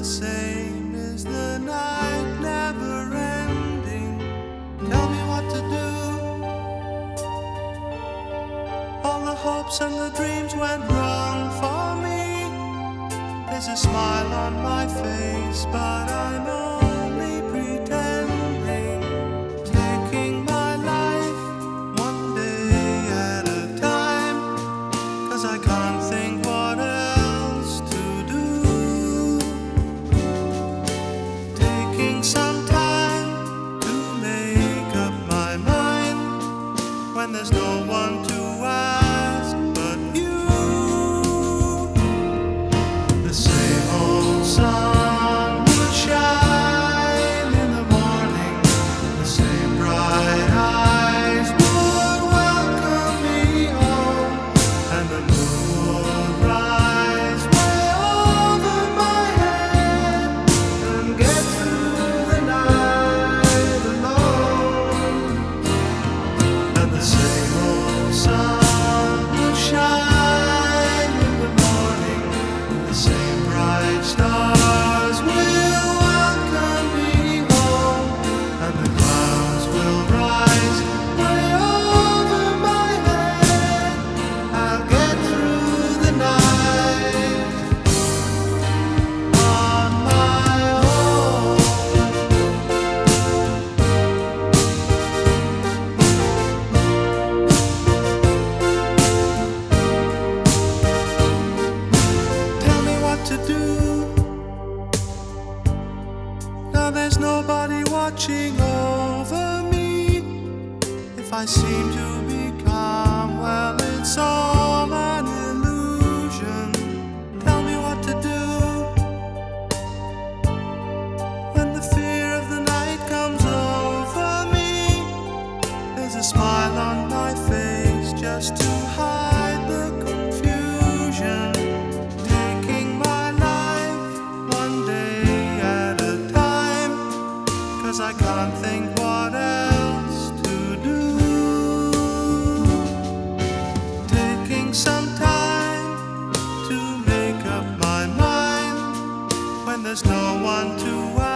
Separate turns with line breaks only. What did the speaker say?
the same? Is the night never ending? Tell me what to do. All the hopes and the dreams went wrong for me. There's a smile on my face, but I'm only pretending. Taking my life one day at a time, 'cause I can't think what else to do. Taking some time to make up my mind, when there's no one to ask but you. The same old sun would shine in the morning, the same bright eyes would welcome me home, and the moon would rise way over my head and get through the night alone. And the same old sun would shine in the morning, the same bright stars will welcome me home, and the clouds will rise way over my head. I'll get through the night on my own. Tell me what to do. Now there's nobody watching over me. If I seem to be calm, well, it's all an illusion. Tell me what to do. When the fear of the night comes over me, there's a smile on my face just to hide the confusion. Taking my life one day at a time, 'cause I can't think what else to do. Taking some time to make up my mind, when there's no one to ask